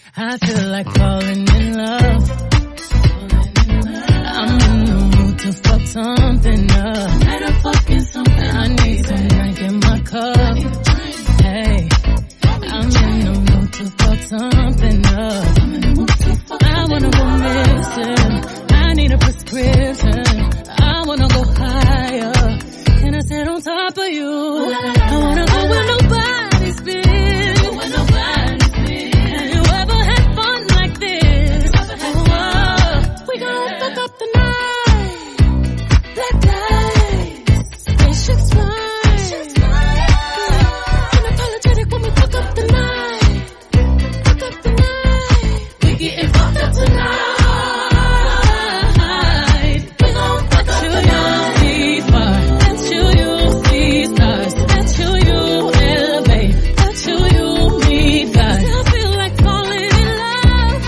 I feel like falling in love. I'm in the mood to fuck something up. I need some drink in my cup. Hey, I'm in the mood to fuck something up. I wanna go missing. I need a prescription. I wanna go higher. Can I sit on top of you? I wanna go where nobody's been. Have you ever had fun like this? We gon' fuck up the night. Black lights, spaceships flying. Unapologetic when we fuck up the night. Fuck up the night. We getting fucked up tonight. We gon' fuck up the night. That's you, you see stars. That's you, you elevate. That's you, you meet God. I feel like falling in love.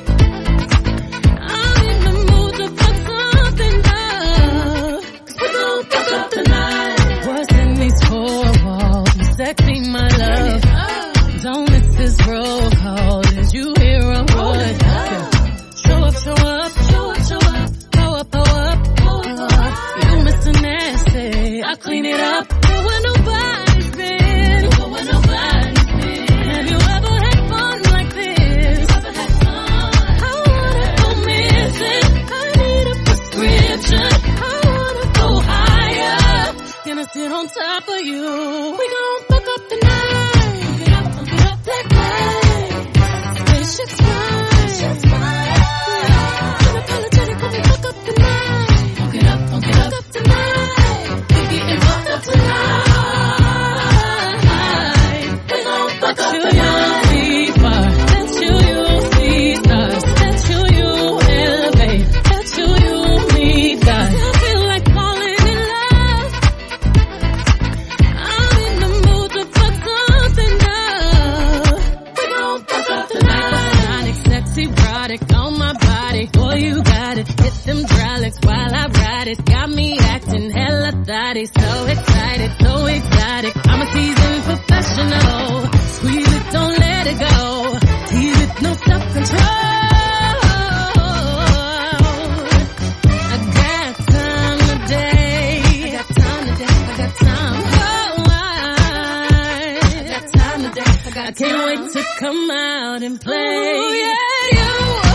I'm in the mood to fuck something up. 'Cause we gon' fuck up the night. What's in these four walls? You sexy, my love. Don't miss this roll call. Did you hear a word? Show up, show up, show up, show up. Pow up, pow up, pow up. You Mr. Nasty, I clean it up. Go where nobody's been. Have you ever had fun like this? I wanna go missing. I need a prescription. I wanna go higher. Can I sit on top of you? We gon' fuck up the night. Black lights, spaceships flying. Unapologetic when we fuck up the night. Fuck up the night. We getting fucked up tonight. We gon' fuck up the night. That's you, you see stars. That's you, you elevate. That's you, you meet God. I feel like falling in love. I'm in the mood to fuck something up. We gon' fuck up the night. Sexy product on my body. Boy, you got it. Hit them hydraulics while I ride it. Got me acting hella thotty. So excited, so exotic. I'm a seasoned professional. Squeeze it, don't let it go. Tease it, no self-control. I got time today. I got time today. I got time. Oh, I got time today. I can't wait to come out and play. Ooh, yeah, you